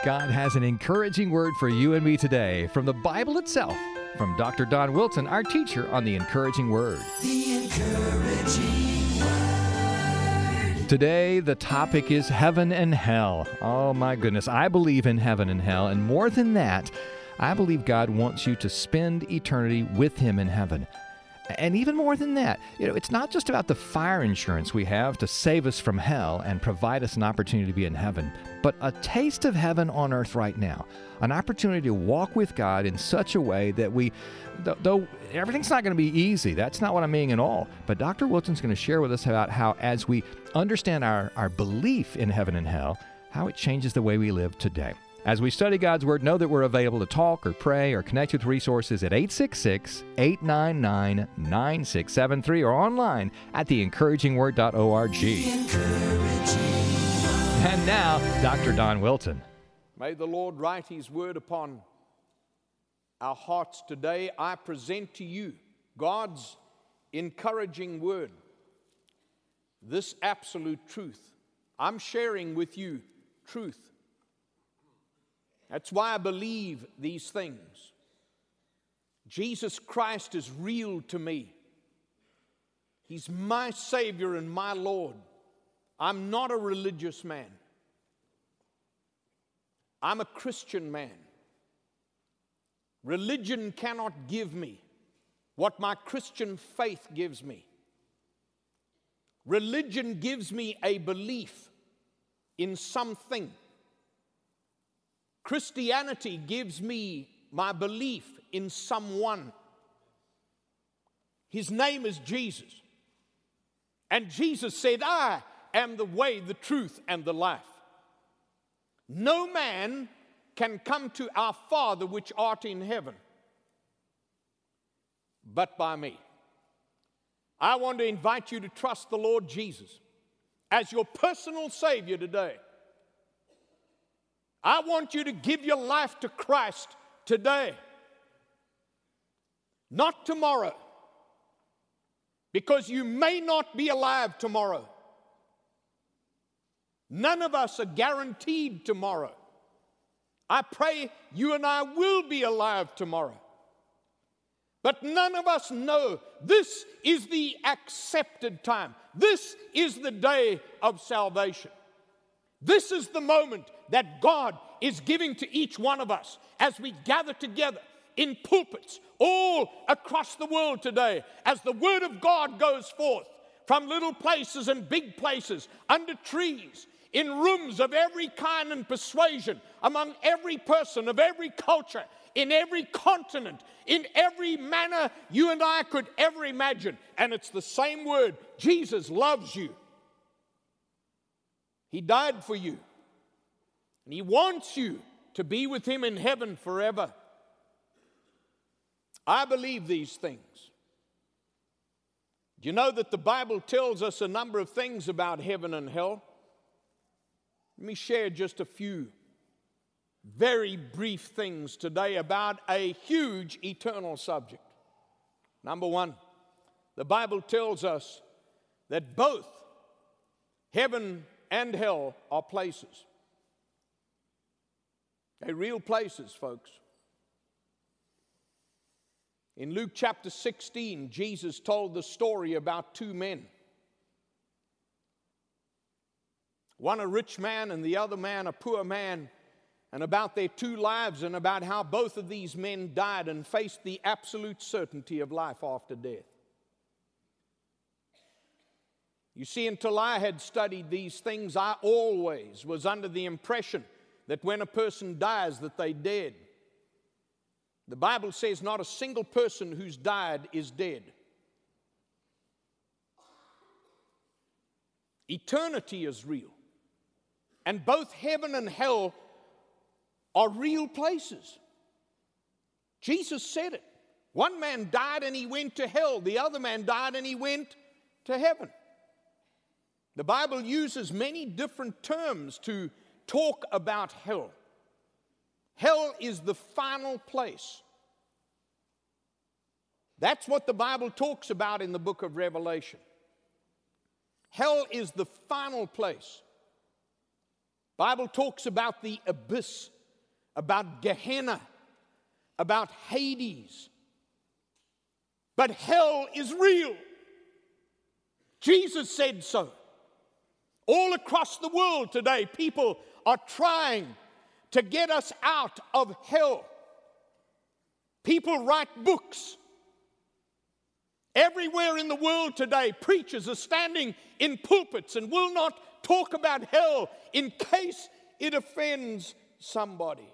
God has an encouraging word for you and me today from the Bible itself, from Dr. Don Wilson, our teacher on the encouraging word. The encouraging word. Today, the topic is heaven and hell. Oh my goodness, I believe in heaven and hell, and more than that, I believe God wants you to spend eternity with Him in heaven. And even more than that, it's not just about the fire insurance we have to save us from hell and provide us an opportunity to be in heaven, but a taste of heaven on earth right now. An opportunity to walk with God in such a way that though everything's not going to be easy, that's not what I'm meaning at all. But Dr. Wilson's going to share with us about how, as we understand our belief in heaven and hell, how it changes the way we live today. As we study God's Word, know that we're available to talk or pray or connect with resources at 866-899-9673 or online at theencouragingword.org. And now, Dr. Don Wilson. May the Lord write His Word upon our hearts today. I present to you God's encouraging Word, this absolute truth. I'm sharing with you truth. That's why I believe these things. Jesus Christ is real to me. He's my Savior and my Lord. I'm not a religious man. I'm a Christian man. Religion cannot give me what my Christian faith gives me. Religion gives me a belief in something. Christianity gives me my belief in someone. His name is Jesus. And Jesus said, I am the way, the truth, and the life. No man can come to our Father which art in heaven but by me. I want to invite you to trust the Lord Jesus as your personal Savior today. I want you to give your life to Christ today, not tomorrow, because you may not be alive tomorrow. None of us are guaranteed tomorrow. I pray you and I will be alive tomorrow. But none of us know this is the accepted time. This is the day of salvation. This is the moment that God is giving to each one of us as we gather together in pulpits all across the world today, as the Word of God goes forth from little places and big places, under trees, in rooms of every kind and persuasion, among every person of every culture, in every continent, in every manner you and I could ever imagine. And it's the same word. Jesus loves you. He died for you. And He wants you to be with Him in heaven forever. I believe these things. Do you know that the Bible tells us a number of things about heaven and hell? Let me share just a few very brief things today about a huge eternal subject. Number one, the Bible tells us that both heaven and hell are places. They're real places, folks. In Luke chapter 16, Jesus told the story about two men. One a rich man and the other man a poor man, and about their two lives and about how both of these men died and faced the absolute certainty of life after death. You see, until I had studied these things, I always was under the impression that when a person dies, that they're dead. The Bible says not a single person who's died is dead. Eternity is real. And both heaven and hell are real places. Jesus said it. One man died and he went to hell. The other man died and he went to heaven. The Bible uses many different terms to talk about hell. Hell is the final place. That's what the Bible talks about in the book of Revelation. Hell is the final place. Bible talks about the abyss about Gehenna, about Hades. But hell is real. Jesus said so. All across the world today, people are trying to get us out of hell. People write books. Everywhere in the world today, preachers are standing in pulpits and will not talk about hell in case it offends somebody.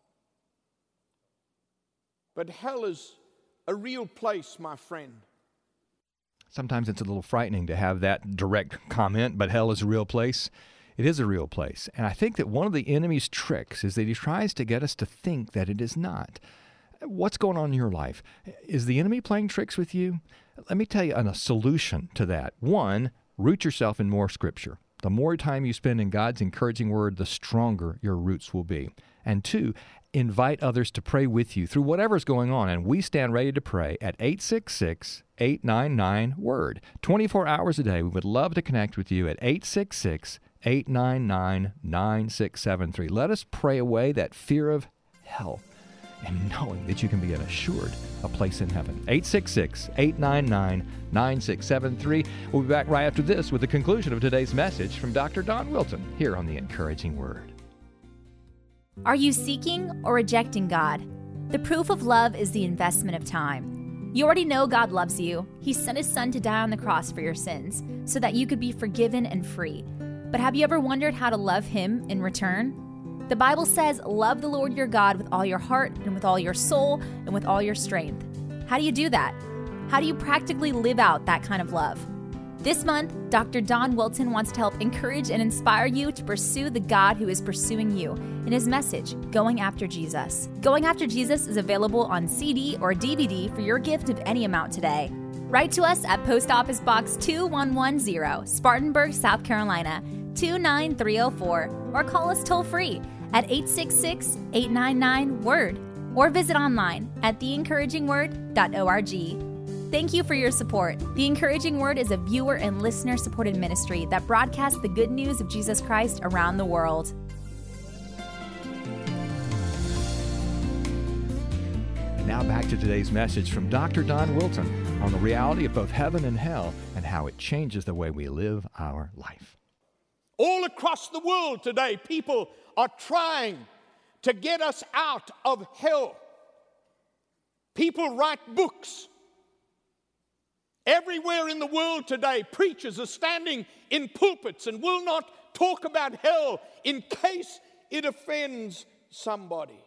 But hell is a real place, my friend. Sometimes it's a little frightening to have that direct comment, but hell is a real place. It is a real place. And I think that one of the enemy's tricks is that he tries to get us to think that it is not. What's going on in your life? Is the enemy playing tricks with you? Let me tell you a solution to that. One, root yourself in more Scripture. The more time you spend in God's encouraging word, the stronger your roots will be. And two, invite others to pray with you through whatever's going on. And we stand ready to pray at 866-899-WORD. 24 hours a day. We would love to connect with you at 866-899-9673. Let us pray away that fear of hell and knowing that you can be assured a place in heaven. 866-899-9673. We'll be back right after this with the conclusion of today's message from Dr. Don Wilson here on The Encouraging Word. Are you seeking or rejecting God? The proof of love is the investment of time. You already know God loves you. He sent His Son to die on the cross for your sins so that you could be forgiven and free. But have you ever wondered how to love Him in return? The Bible says, love the Lord your God with all your heart and with all your soul and with all your strength. How do you do that? How do you practically live out that kind of love? This month, Dr. Don Wilson wants to help encourage and inspire you to pursue the God who is pursuing you in his message, Going After Jesus. Going After Jesus is available on CD or DVD for your gift of any amount today. Write to us at Post Office Box 2110, Spartanburg, South Carolina, 29304, or call us toll-free at 866-899-WORD, or visit online at theencouragingword.org. Thank you for your support. The Encouraging Word is a viewer and listener-supported ministry that broadcasts the good news of Jesus Christ around the world. Now back to today's message from Dr. Don Wilson on the reality of both heaven and hell and how it changes the way we live our life. All across the world today, people are trying to get us out of hell. People write books. Everywhere in the world today, preachers are standing in pulpits and will not talk about hell in case it offends somebody.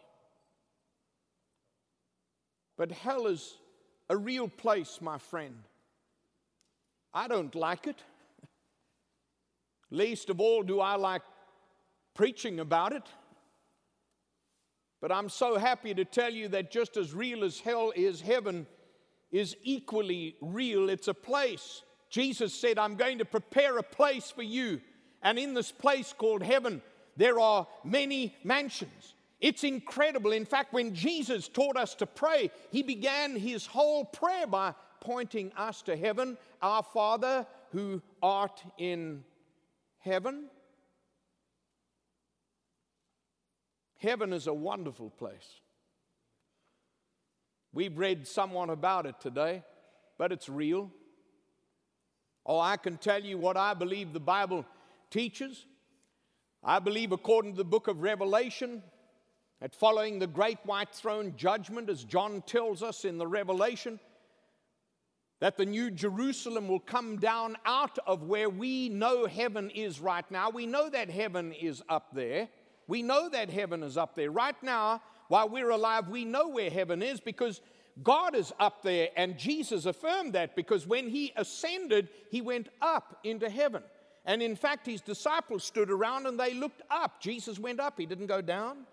But hell is a real place, my friend. I don't like it. Least of all do I like preaching about it. But I'm so happy to tell you that just as real as hell is, heaven is equally real. It's a place. Jesus said, I'm going to prepare a place for you. And in this place called heaven, there are many mansions. It's incredible. In fact, when Jesus taught us to pray, he began his whole prayer by pointing us to heaven. Our Father who art in heaven. Heaven is a wonderful place. We've read somewhat about it today, but it's real. Oh, I can tell you what I believe the Bible teaches. I believe, according to the book of Revelation, that following the great white throne judgment, as John tells us in the Revelation, that the new Jerusalem will come down out of where we know heaven is right now. We know that heaven is up there. We know that heaven is up there. Right now, while we're alive, we know where heaven is because God is up there, and Jesus affirmed that because when he ascended, he went up into heaven. And in fact, his disciples stood around and they looked up. Jesus went up. He didn't go down.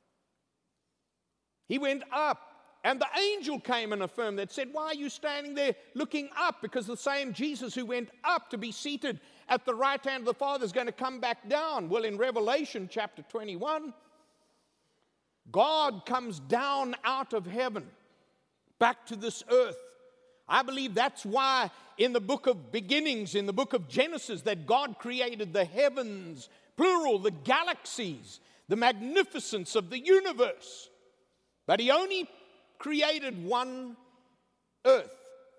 He went up. And the angel came and affirmed that, said, why are you standing there looking up? Because the same Jesus who went up to be seated at the right hand of the Father is going to come back down. Well, in Revelation chapter 21, God comes down out of heaven back to this earth. I believe that's why in the book of beginnings, in the book of Genesis, that God created the heavens, plural, the galaxies, the magnificence of the universe. But he only created one earth.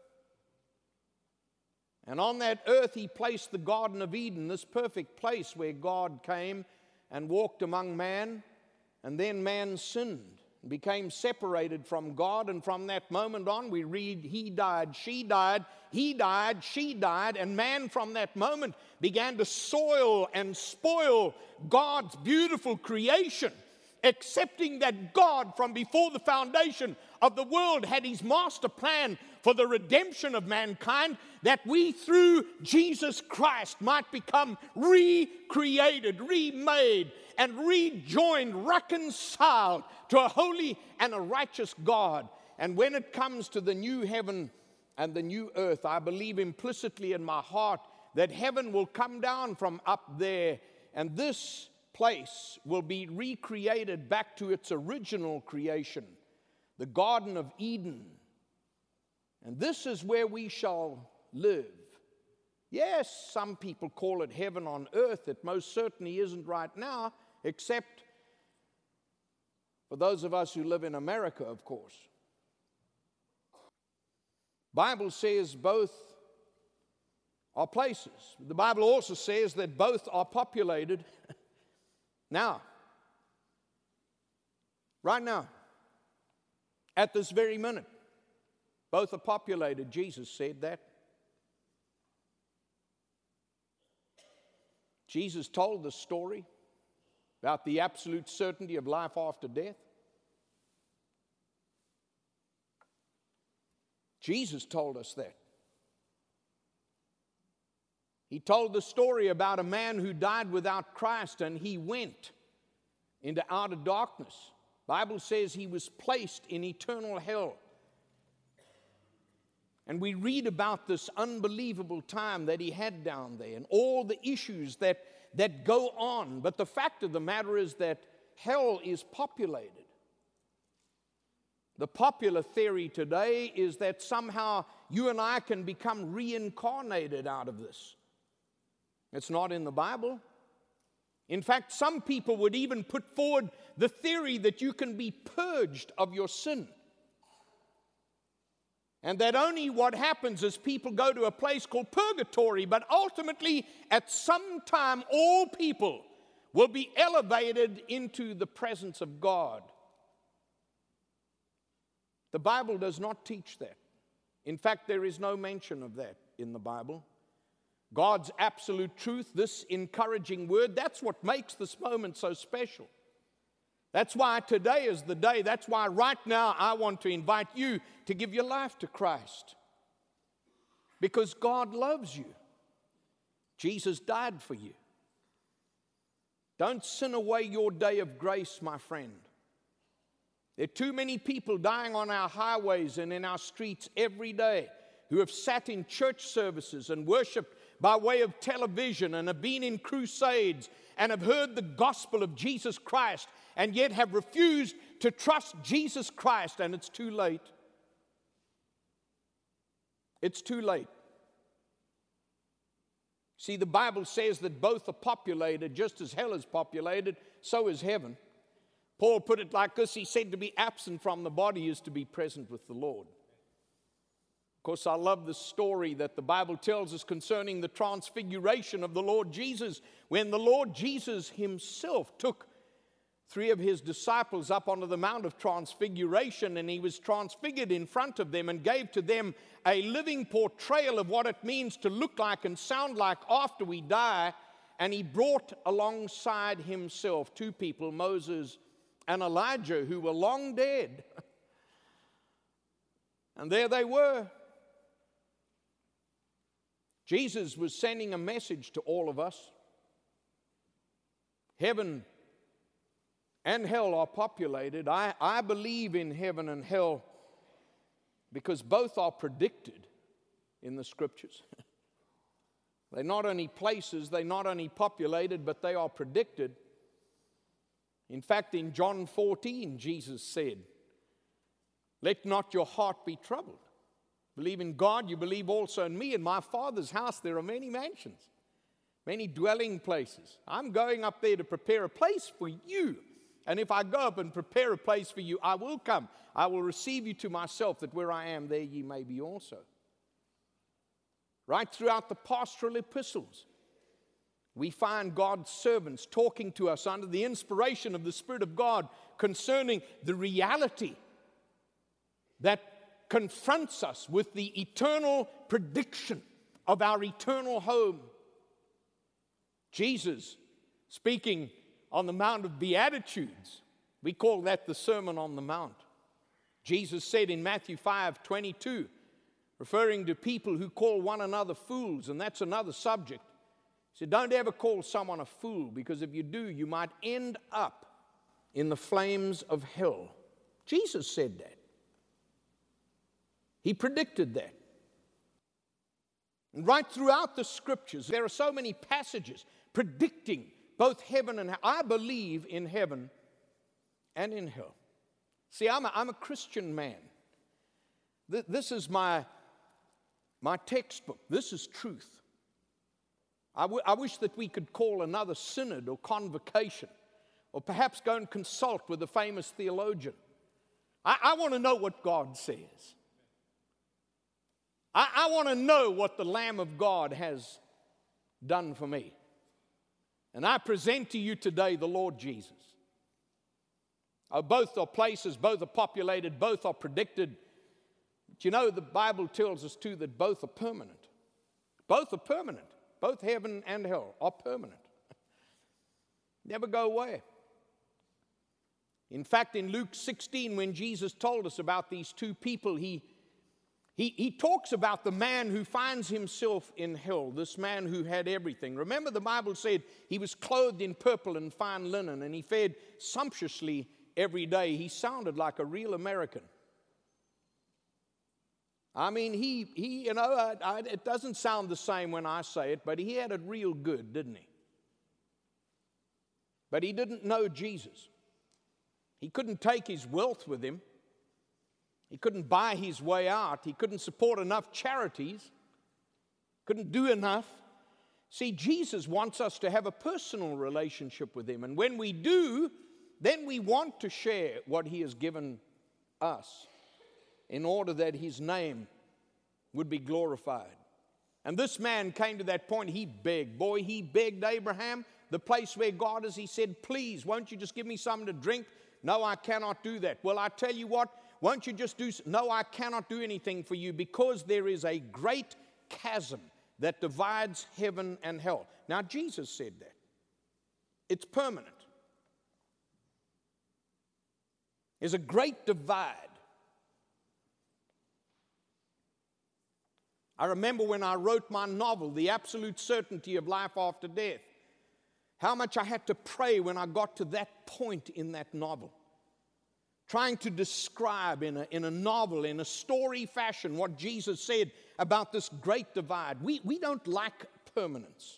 And on that earth he placed the Garden of Eden, this perfect place where God came and walked among man, and then man sinned, became separated from God, and from that moment on we read he died, she died, he died, she died, and man from that moment began to soil and spoil God's beautiful creation, accepting that God from before the foundation of the world had his master plan for the redemption of mankind, that we through Jesus Christ might become recreated, remade, and rejoined, reconciled to a holy and a righteous God. And when it comes to the new heaven and the new earth, I believe implicitly in my heart that heaven will come down from up there, and this place will be recreated back to its original creation, the Garden of Eden. And this is where we shall live. Yes, some people call it heaven on earth. It most certainly isn't right now, except for those of us who live in America, of course. Bible says both are places. The Bible also says that both are populated now. Right now. At this very minute. Both are populated. Jesus said that. Jesus told the story about the absolute certainty of life after death. Jesus told us that. He told the story about a man who died without Christ, and he went into outer darkness. The Bible says he was placed in eternal hell. And we read about this unbelievable time that he had down there and all the issues that go on. But the fact of the matter is that hell is populated. The popular theory today is that somehow you and I can become reincarnated out of this. It's not in the Bible. In fact, some people would even put forward the theory that you can be purged of your sin. And that only what happens is people go to a place called purgatory, but ultimately, at some time, all people will be elevated into the presence of God. The Bible does not teach that. In fact, there is no mention of that in the Bible. God's absolute truth, this encouraging word, that's what makes this moment so special. That's why today is the day. That's why right now I want to invite you to give your life to Christ. Because God loves you. Jesus died for you. Don't sin away your day of grace, my friend. There are too many people dying on our highways and in our streets every day who have sat in church services and worshiped by way of television and have been in crusades and have heard the gospel of Jesus Christ and yet have refused to trust Jesus Christ, and it's too late. It's too late. See, the Bible says that both are populated. Just as hell is populated, so is heaven. Paul put it like this. He said to be absent from the body is to be present with the Lord. Of course, I love the story that the Bible tells us concerning the transfiguration of the Lord Jesus, when the Lord Jesus himself took 3 of his disciples up onto the Mount of Transfiguration, and he was transfigured in front of them and gave to them a living portrayal of what it means to look like and sound like after we die. And he brought alongside himself 2 people, Moses and Elijah, who were long dead. And there they were. Jesus was sending a message to all of us. Heaven and hell are populated. I believe in heaven and hell because both are predicted in the Scriptures. They're not only places, they're not only populated, but they are predicted. In fact, in John 14, Jesus said, "Let not your heart be troubled. Believe in God, you believe also in me. In my Father's house there are many mansions. many dwelling places. I'm going up there to prepare a place for you. And if I go up and prepare a place for you, I will come. I will receive you to myself, that where I am, there ye may be also. Right throughout the pastoral epistles, we find God's servants talking to us under the inspiration of the Spirit of God concerning the reality that confronts us with the eternal prediction of our eternal home. Jesus, speaking on the Mount of Beatitudes, we call that the Sermon on the Mount. Jesus said in Matthew 5:22, referring to people who call one another fools, and that's another subject. He said, don't ever call someone a fool, because if you do, you might end up in the flames of hell. Jesus said that. He predicted that. And right throughout the Scriptures, there are so many passages predicting both heaven and hell. I believe in heaven and in hell. See, I'm a Christian man. This is my textbook. This is truth. I wish that we could call another synod or convocation, or perhaps go and consult with a famous theologian. I want to know what God says. I want to know what the Lamb of God has done for me. And I present to you today the Lord Jesus. Both are places, both are populated, both are predicted. But you know, the Bible tells us too that both are permanent. Both are permanent. Both heaven and hell are permanent. Never go away. In fact, in Luke 16, when Jesus told us about these two people, he talks about the man who finds himself in hell, this man who had everything. Remember, the Bible said he was clothed in purple and fine linen, and he fed sumptuously every day. He sounded like a real American. I mean, it doesn't sound the same when I say it, but he had it real good, didn't he? But he didn't know Jesus. He couldn't take his wealth with him. He couldn't buy his way out. He couldn't support enough charities. Couldn't do enough. See, Jesus wants us to have a personal relationship with him. And when we do, then we want to share what he has given us in order that his name would be glorified. And this man came to that point. He begged. Boy, he begged Abraham, the place where God is. He said, please, won't you just give me something to drink? No, I cannot do that. Well, I tell you what, won't you just do... No, I cannot do anything for you, because there is a great chasm that divides heaven and hell. Now, Jesus said that. It's permanent. There's a great divide. I remember when I wrote my novel, The Absolute Certainty of Life After Death, how much I had to pray when I got to that point in that novel. Trying to describe in a novel, in a story fashion, what Jesus said about this great divide. We don't like permanence.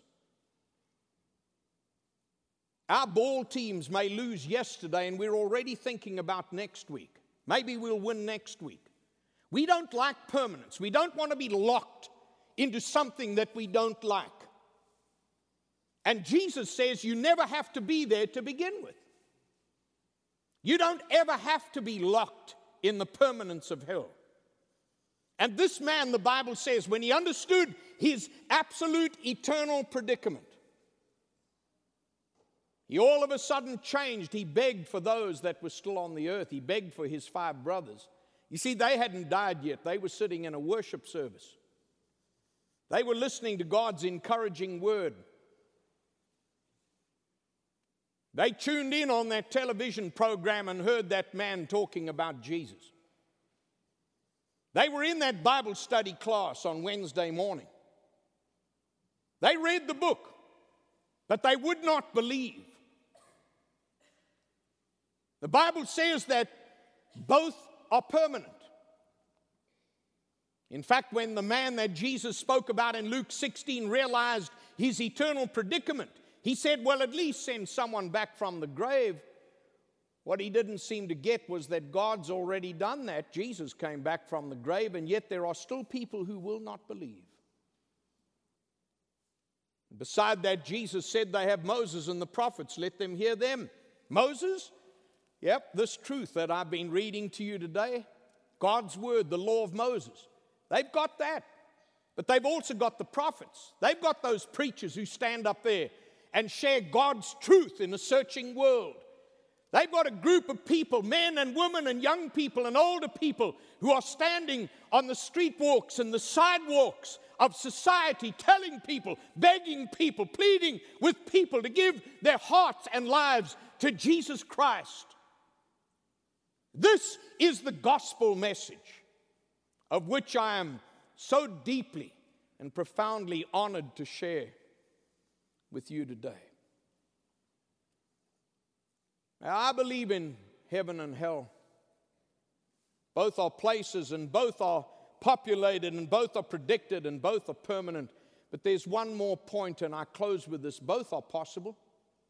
Our ball teams may lose yesterday, and we're already thinking about next week. Maybe we'll win next week. We don't like permanence. We don't want to be locked into something that we don't like. And Jesus says you never have to be there to begin with. You don't ever have to be locked in the permanence of hell. And this man, the Bible says, when he understood his absolute eternal predicament, he all of a sudden changed. He begged for those that were still on the earth. He begged for his 5 brothers. You see, they hadn't died yet. They were sitting in a worship service. They were listening to God's encouraging word. They tuned in on that television program and heard that man talking about Jesus. They were in that Bible study class on Wednesday morning. They read the book, but they would not believe. The Bible says that both are permanent. In fact, when the man that Jesus spoke about in Luke 16 realized his eternal predicament, he said, well, at least send someone back from the grave. What he didn't seem to get was that God's already done that. Jesus came back from the grave, and yet there are still people who will not believe. Beside that, Jesus said they have Moses and the prophets. Let them hear them. Moses? Yep, this truth that I've been reading to you today, God's word, the law of Moses. They've got that. But they've also got the prophets. They've got those preachers who stand up there and share God's truth in a searching world. They've got a group of people, men and women and young people and older people, who are standing on the street walks and the sidewalks of society, telling people, begging people, pleading with people to give their hearts and lives to Jesus Christ. This is the gospel message of which I am so deeply and profoundly honored to share with you today. Now, I believe in heaven and hell. Both are places, and both are populated, and both are predicted, and both are permanent. But there's one more point, and I close with this. Both are possible.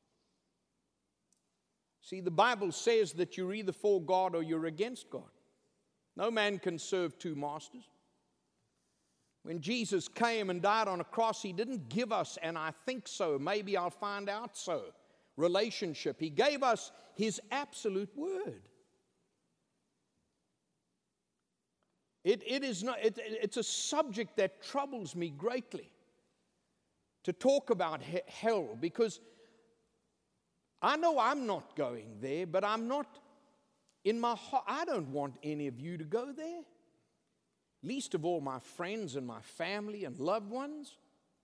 See, the Bible says that you're either for God or you're against God. No man can serve two masters. When Jesus came and died on a cross, He didn't give us, and I think so, maybe I'll find out so, relationship. He gave us His absolute word. It's a subject that troubles me greatly to talk about hell, because I know I'm not going there, but I'm not in my heart. I don't want any of you to go there, least of all my friends and my family and loved ones.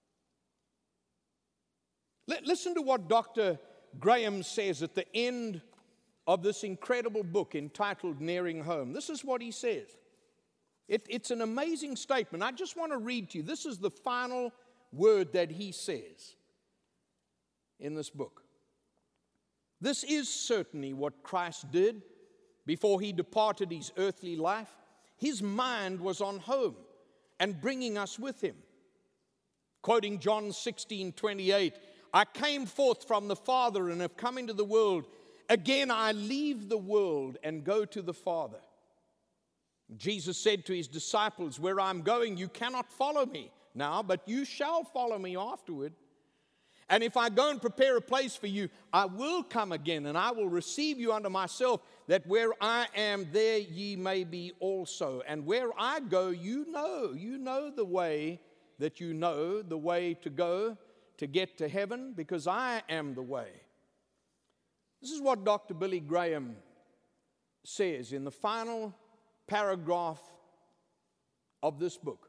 Listen to what Dr. Graham says at the end of this incredible book entitled Nearing Home. This is what he says. It's an amazing statement. I just want to read to you. This is the final word that he says in this book. This is certainly what Christ did before He departed His earthly life. His mind was on home and bringing us with Him. Quoting John 16:28, I came forth from the Father and have come into the world. Again, I leave the world and go to the Father. Jesus said to His disciples, where I'm going, you cannot follow me now, but you shall follow me afterward. And if I go and prepare a place for you, I will come again, and I will receive you unto myself, that where I am, there ye may be also. And where I go, you know the way that you know, the way to go to get to heaven, because I am the way. This is what Dr. Billy Graham says in the final paragraph of this book.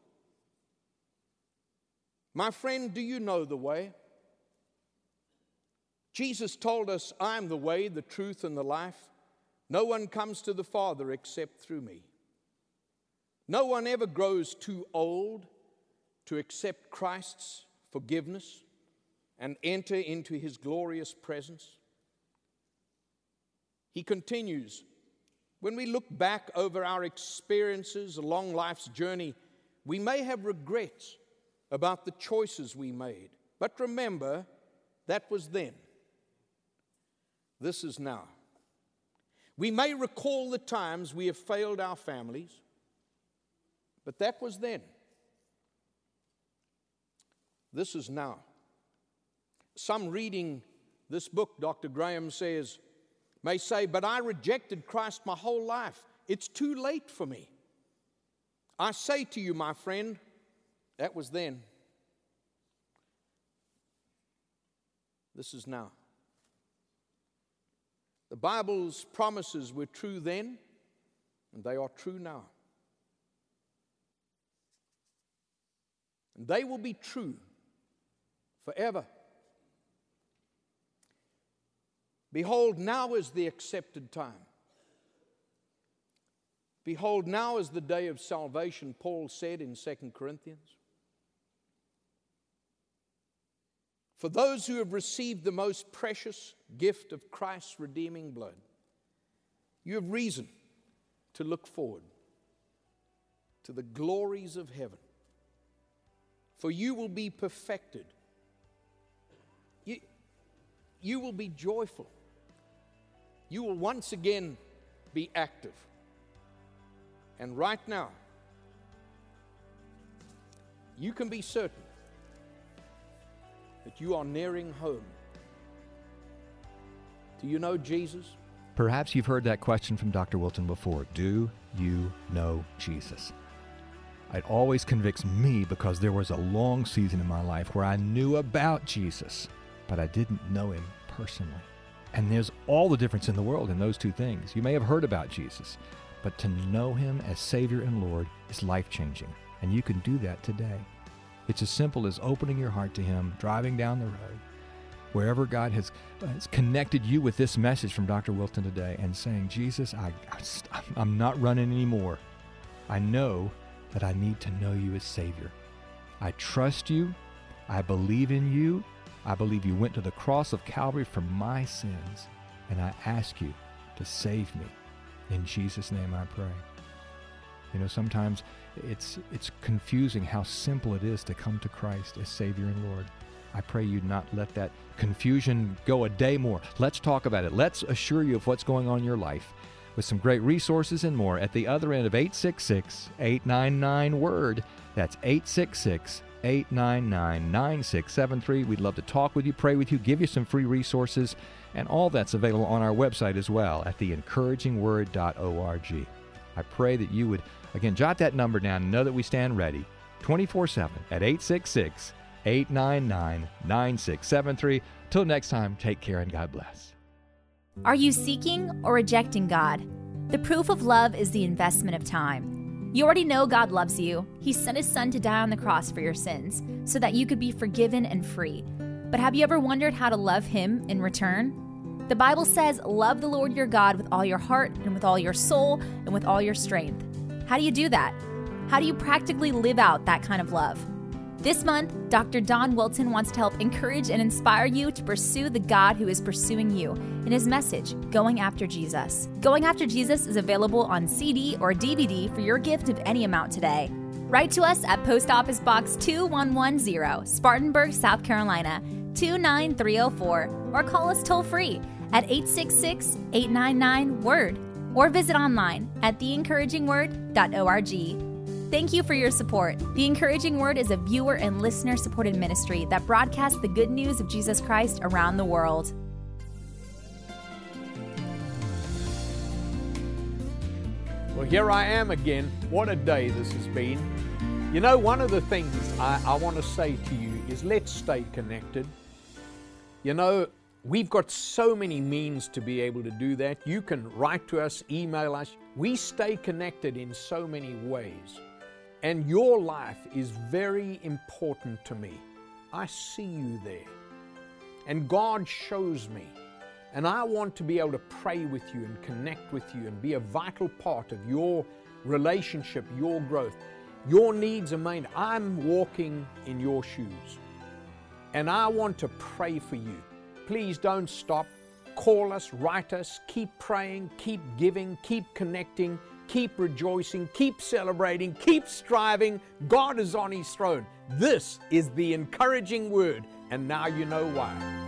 My friend, do you know the way? Jesus told us, I am the way, the truth, and the life. No one comes to the Father except through me. No one ever grows too old to accept Christ's forgiveness and enter into His glorious presence. He continues, when we look back over our experiences along life's journey, we may have regrets about the choices we made. But remember, that was then. This is now. We may recall the times we have failed our families, but that was then. This is now. Some reading this book, Dr. Graham says, may say, but I rejected Christ my whole life. It's too late for me. I say to you, my friend, that was then. This is now. The Bible's promises were true then, and they are true now. And they will be true forever. Behold, now is the accepted time. Behold, now is the day of salvation, Paul said in 2 Corinthians. For those who have received the most precious gift of Christ's redeeming blood, you have reason to look forward to the glories of heaven. For you will be perfected. You will be joyful. You will once again be active. And right now, you can be certain that you are nearing home. Do you know Jesus? Perhaps you've heard that question from Dr. Wilton before. Do you know Jesus? It always convicts me because there was a long season in my life where I knew about Jesus, but I didn't know him personally. And there's all the difference in the world in those two things. You may have heard about Jesus, but to know him as Savior and Lord is life-changing, and you can do that today. It's as simple as opening your heart to him, driving down the road, wherever God has connected you with this message from Dr. Wilton today, and saying, Jesus, I'm not running anymore. I know that I need to know you as Savior. I trust you. I believe in you. I believe you went to the cross of Calvary for my sins, and I ask you to save me. In Jesus' name I pray. You know, sometimes it's confusing how simple it is to come to Christ as Savior and Lord. I pray you not let that confusion go a day more. Let's talk about it. Let's assure you of what's going on in your life with some great resources and more at the other end of 866-899-WORD. That's 866-899-9673. We'd love to talk with you, pray with you, give you some free resources, and all that's available on our website as well at theencouragingword.org. I pray that you would, again, jot that number down and know that we stand ready 24/7 at 866-899-9673. Till next time, take care and God bless. Are you seeking or rejecting God? The proof of love is the investment of time. You already know God loves you. He sent his son to die on the cross for your sins so that you could be forgiven and free. But have you ever wondered how to love him in return? The Bible says, love the Lord your God with all your heart and with all your soul and with all your strength. How do you do that? How do you practically live out that kind of love? This month, Dr. Don Wilton wants to help encourage and inspire you to pursue the God who is pursuing you in his message, Going After Jesus. Going After Jesus is available on CD or DVD for your gift of any amount today. Write to us at Post Office Box 2110, Spartanburg, South Carolina, 29304, or call us toll-free at 866-899-WORD, or visit online at theencouragingword.org. Thank you for your support. The Encouraging Word is a viewer and listener-supported ministry that broadcasts the good news of Jesus Christ around the world. Well, here I am again. What a day this has been. You know, one of the things I want to say to you is let's stay connected. You know, we've got so many means to be able to do that. You can write to us, email us. We stay connected in so many ways. And your life is very important to me. I see you there. And God shows me. And I want to be able to pray with you and connect with you and be a vital part of your relationship, your growth. Your needs are mine. I'm walking in your shoes. And I want to pray for you. Please don't stop. Call us, write us, keep praying, keep giving, keep connecting, keep rejoicing, keep celebrating, keep striving. God is on his throne. This is the encouraging word, and now you know why.